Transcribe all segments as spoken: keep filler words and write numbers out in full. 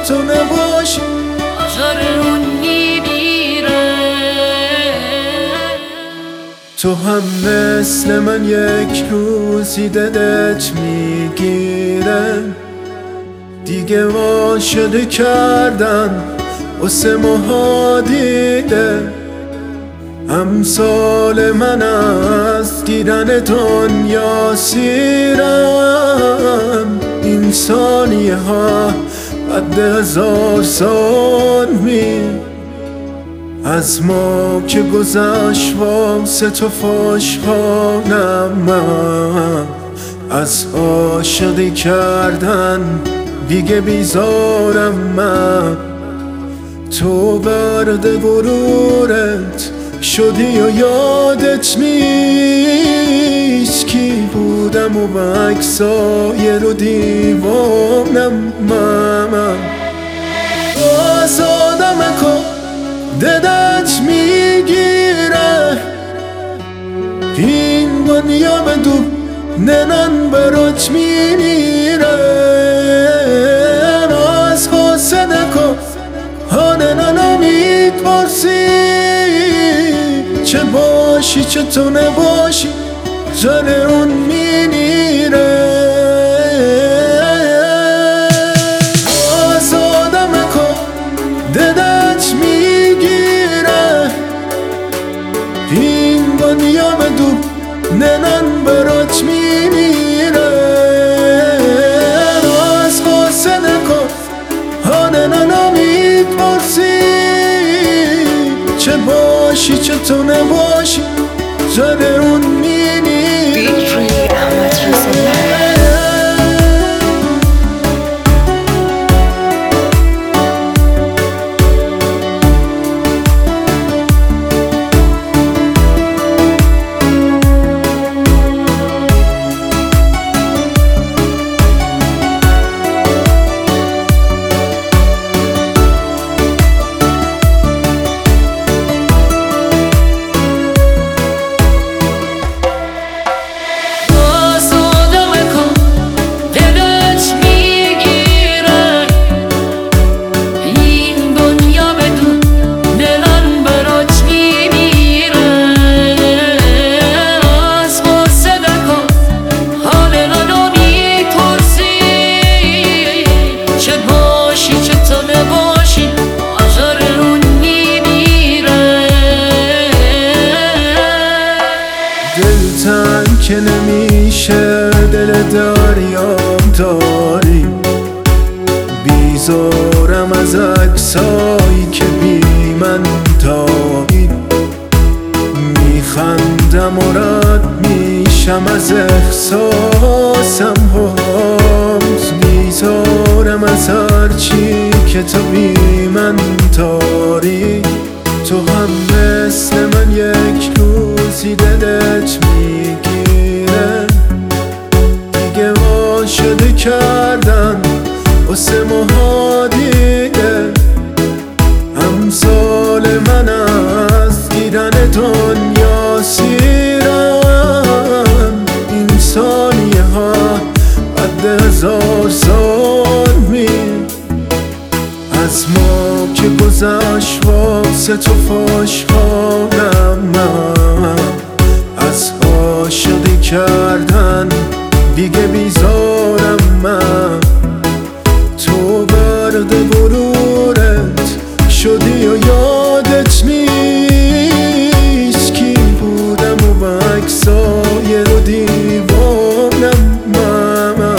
تو نباشی آزار اون میمیره. تو هم مثل من یک روزی دلت میگیره، دیگه عاشق کردن واسه ماها دیده. امثال من از دیدن دنیا سیرم، این ثانیه ها بعد هزار سال می از ما که گذشت واسه تو خوشحالم. من از عاشقی کردن دیگه بیزارم. من تو برد غرورت شدی و یادت نیست کی بودم و بکسای رو دیوانم. من باز آدم کن دلت میگیره، این دنیا به دو ننان برات میمیره. از حسن کن حال ننو میپرسی، چه باشی چه تو نباشی جان اون میمیره. باز آدم کن دلت میگیره، این دنیا به دو ننان برات میمیره. از حسن کن حال ننو میپرسی، چه باشی چه تو نباشی جان اون میمیره. دلتنگ که نمیشه دل دریام داری، بیزارم از عکسایی که بی من داری. میخندم و رد میشم از احساسم هاز، بیزارم از هرچی که تو بی من داری. تو هم مثل من یک روزی دلت میگیره، دیگه عاشق کردن واسه ماها دیده. امثال من از دیدن دنیا سیرم، این ثانیه ها بعد هزار سال می از ما که گذشت واسه تو خوشحالم. من از عاشقی کردن دیگه بیزارم. من تو برد غرورت شدی و یادت نیست کی بودم و بکسای رو دیوانم. من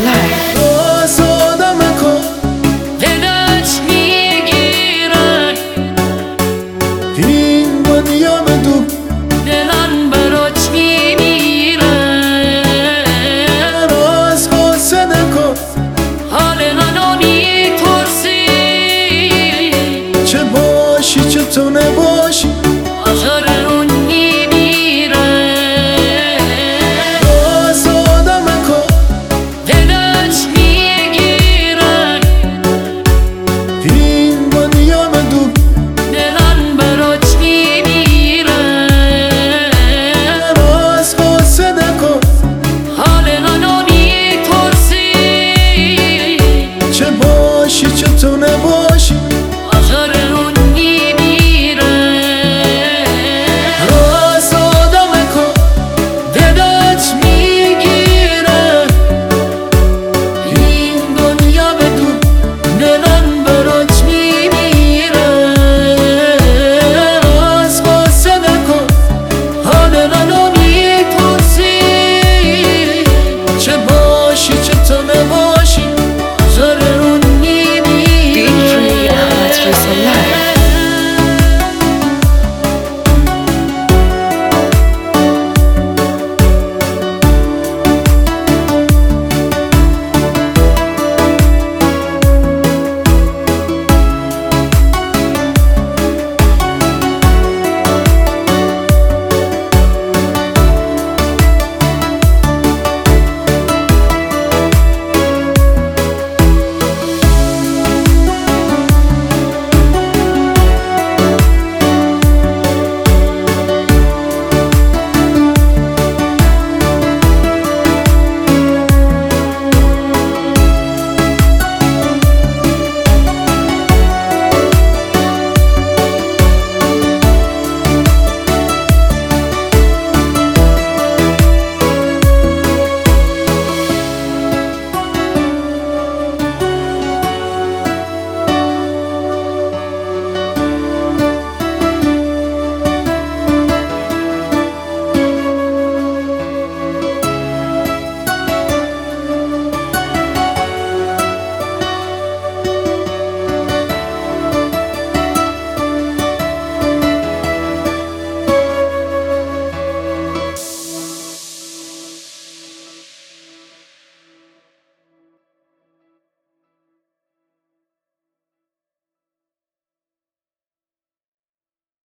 life.